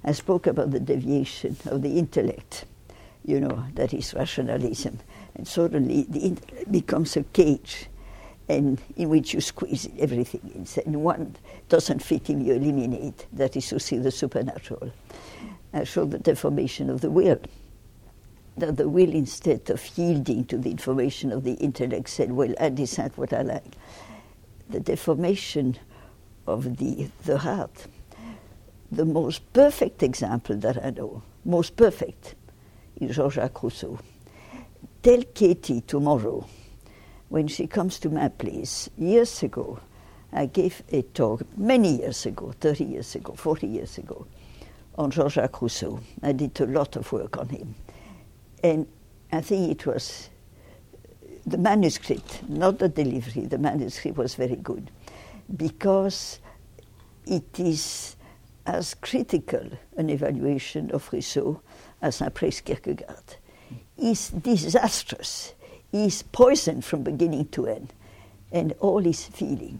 I spoke about the deviation of the intellect, that is rationalism. And suddenly the intellect becomes a cage, and in which you squeeze everything in. And one doesn't fit in, you eliminate. That is to see the supernatural. I showed the deformation of the will. That the will, instead of yielding to the information of the intellect, said, well, I decide what I like. The deformation of the heart. The most perfect example that I know, most perfect, is Jean-Jacques Rousseau. Tell Katie tomorrow, when she comes to my place, years ago, I gave a talk, many years ago, 30 years ago, 40 years ago, on Jean-Jacques Rousseau. I did a lot of work on him. And I think it was the manuscript, not the delivery, the manuscript was very good, because it is as critical an evaluation of Rousseau as I praise Kierkegaard. He's disastrous. He's poisoned from beginning to end, and all his feeling.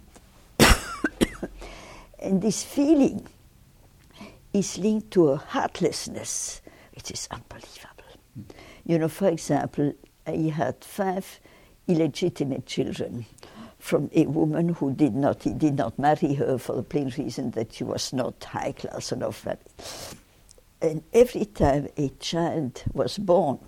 And this feeling is linked to a heartlessness, which is unbelievable. For example, he had 5 illegitimate children from a woman who he did not marry her for the plain reason that she was not high class enough. And every time a child was born,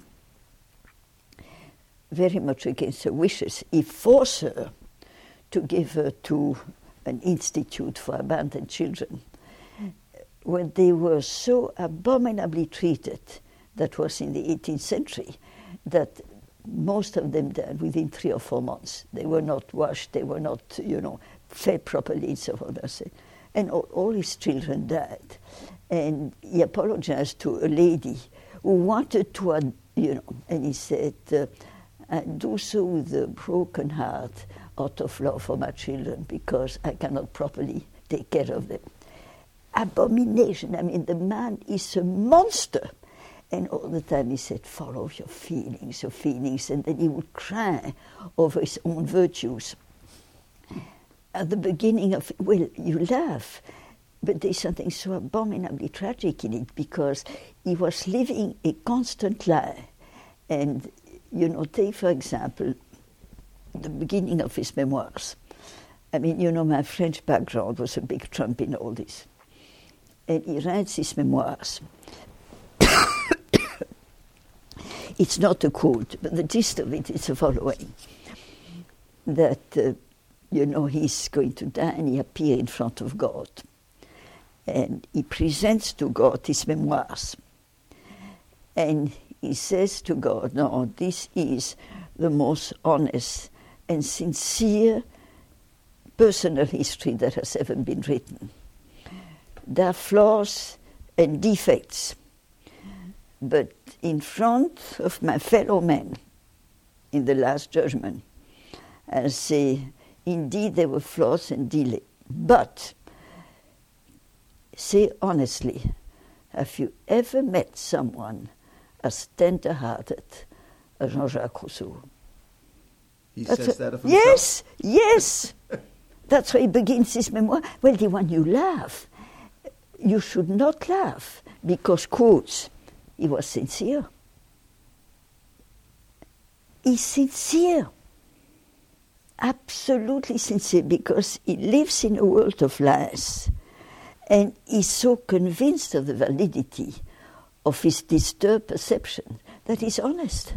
very much against her wishes, he forced her to give her to an institute for abandoned children, where they were so abominably treated, that was in the 18th century, that most of them died within 3 or 4 months. They were not washed, they were not, fed properly, and so forth. And all his children died. And he apologized to a lady who wanted to, and he said, I do so with a broken heart out of love for my children because I cannot properly take care of them. Abomination. I mean, the man is a monster. And all the time he said, follow your feelings. And then he would cry over his own virtues. At the beginning of, well, you laugh, but there's something so abominably tragic in it, because he was living a constant lie. And, take, for example, the beginning of his memoirs. I mean, my French background was a big trump in all this. And he writes his memoirs. It's not a quote, but the gist of it is the following. That, he's going to die and he appears in front of God. And he presents to God his memoirs. And he says to God, no, this is the most honest and sincere personal history that has ever been written. There are flaws and defects, but in front of my fellow men, in the Last Judgment, I say, indeed there were flaws and delay, but say honestly, have you ever met someone as tender-hearted as Jean-Jacques Rousseau? He says that of himself? Yes. That's why he begins his memoir. Well, the one you laugh, you should not laugh, because, quotes, he was sincere. He's sincere. Absolutely sincere, because he lives in a world of lies. And he's so convinced of the validity of his disturbed perception that he's honest.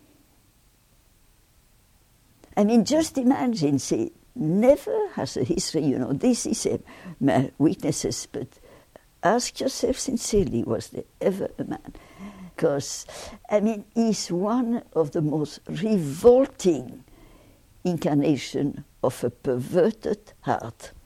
I mean, just imagine, say, never has a history, this is my weaknesses, but ask yourself sincerely, was there ever a man? Because, he's one of the most revolting incarnation of a perverted heart.